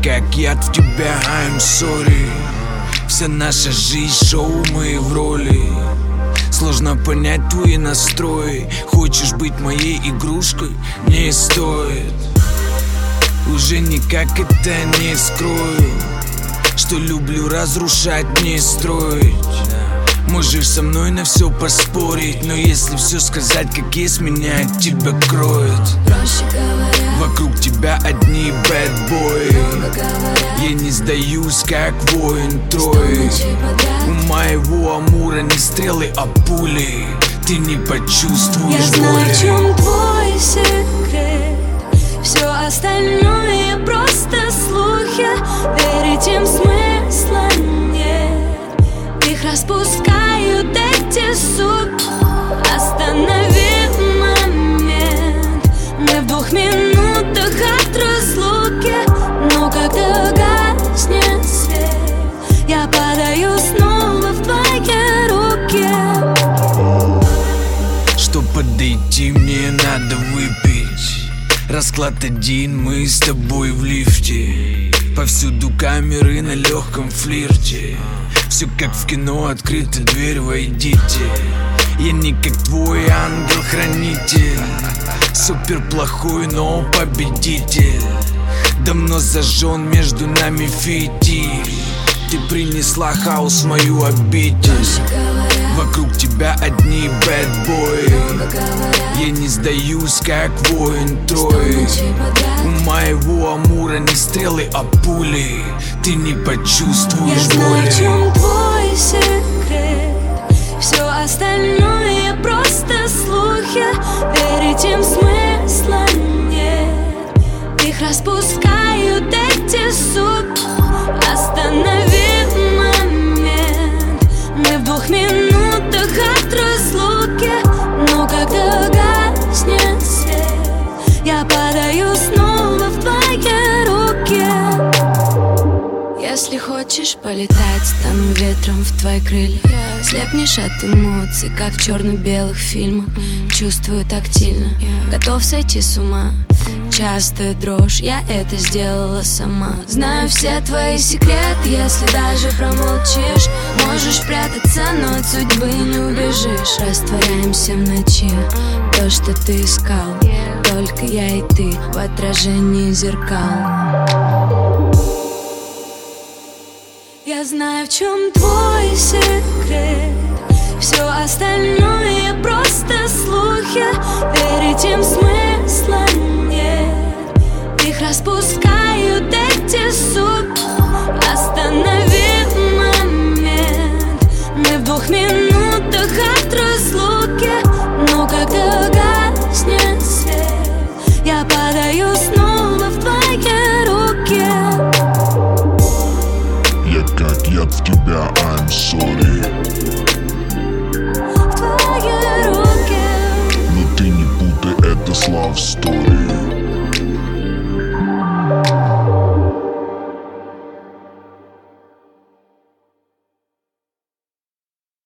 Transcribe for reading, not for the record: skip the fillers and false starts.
как яд в тебя, I'm sorry. Вся наша жизнь шоу, мы в роли. Сложно понять твои настрои. Хочешь быть моей игрушкой? Не стоит. Уже никак это не скрою, что люблю разрушать, не строить. Можешь со мной на все поспорить, но если все сказать, как есть, меня от тебя кроет. Проще говоря, вокруг тебя одни бэдбои. Я не сдаюсь, как воин Трои. У моего Амура не стрелы, а пули. Ты не почувствуешь я знаю, боли. в чем твой секрет. Все остальное просто слухи. Верить им смысла нет. Их распускают эти суки. Останови момент. Мы в 2 минутах от разлуки. Но когда гаснет свет, я падаю снова в твои руки. Чтоб подойти, мне надо выпить. Расклад один, мы с тобой в лифте. Повсюду камеры на легком флирте. Все как в кино, открыта дверь, войдите. Я не как твой ангел-хранитель, супер плохой, но победитель. Давно зажжен между нами фитиль. Ты принесла хаос в мою обитель. Вокруг тебя одни бэдбои. Я не сдаюсь, как воин Трои. У моего Амура не стрелы, а пули. Ты не почувствуешь я знаю, боли. в чем твой секрет. Все остальное просто слухи. Верить им смысла нет. Их распускают эти суки. Останови момент. Мы в 2 минутах от разлуки. Но когда гаснет свет, я падаю снова в твои руки. Если хочешь полетать, стану ветром в твои крылья. Слепнешь от эмоций, как в черно-белых фильмах. Чувствую тактильно, готов сойти с ума. Частая дрожь, я это сделала сама. Знаю все твои секреты, если даже промолчишь. Можешь прятаться, но от судьбы не убежишь. Растворяемся в ночи, то, что ты искал. Только я и ты в отражении зеркал. Я знаю, в чем твой секрет. Все остальное просто слухи. Верить им смысл